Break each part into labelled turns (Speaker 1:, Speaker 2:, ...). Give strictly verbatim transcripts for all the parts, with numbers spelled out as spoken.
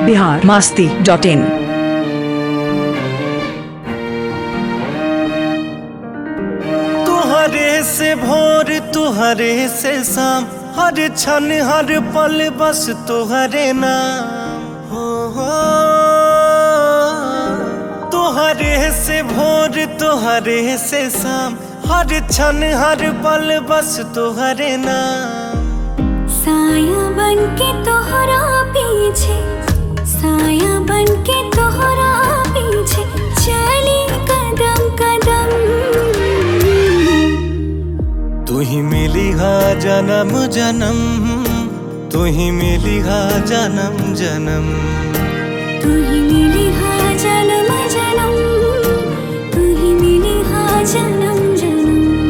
Speaker 1: Bihar Masti dot इन।
Speaker 2: तुहरे से भोर तुहरे से शाम, हर क्षण हर पल बस तुहरे नाम हो हो। तुहरे से भोर तुहरे से शाम, हर क्षण हर पल बस तुहरे नाम।
Speaker 3: साया बन के तोहरा पीछे, साया बन के तोहरा पीछे चली कदम कदम।
Speaker 2: तू ही मिली हा जन्म जन्म, तू ही मिली हा जन्म जन्म।
Speaker 3: तू ही मिली हा जन्म जन्म, तू ही मिली हा जन्म जन्म।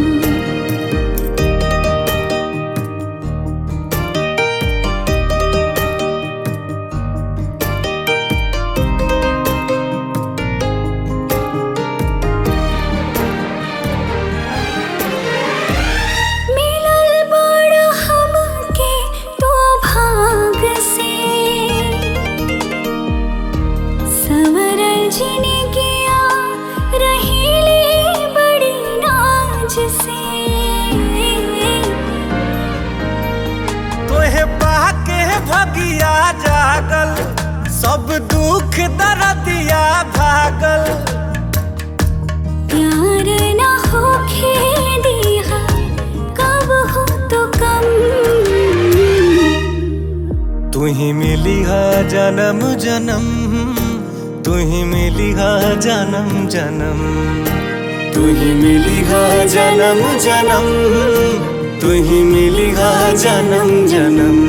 Speaker 2: तोहे पाके भगिया जागल, सब दुख दर्दिया भागल।
Speaker 3: प्यार ना होके दिया कब हो तो कम।
Speaker 2: तू ही मिली हा जन्म जन्म, तू ही मिली हा जन्म जन्म। तू ही मिली हा जन्म जन्म, तू ही मिली हा जन्म जन्म।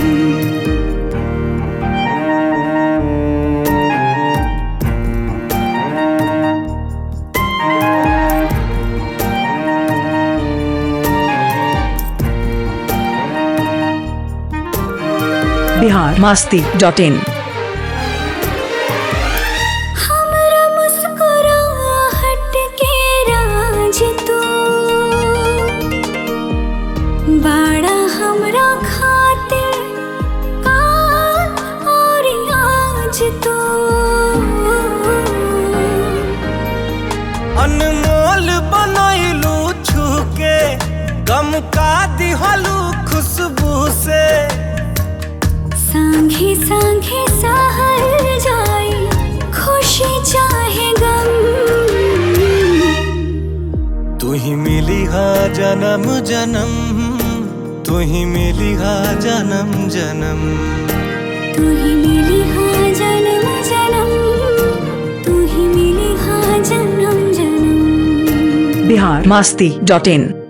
Speaker 1: Bihar Masti dot in.
Speaker 3: बाड़ा हमरा खातिर काल और आज तो
Speaker 2: अनमोल बनैलू छूके, गम का दिहलू खुशबू से।
Speaker 3: संगे संगे सहल जाए खुशी चाहे गम।
Speaker 2: तू ही मिली हा जन्म जन्म, तू ही मिली हा जन्म जन्म।
Speaker 3: तू ही मिली हा जन्म जन्म, तू ही मिली हा जन्म जन्म।
Speaker 1: बिहार मास्ती डॉट इन।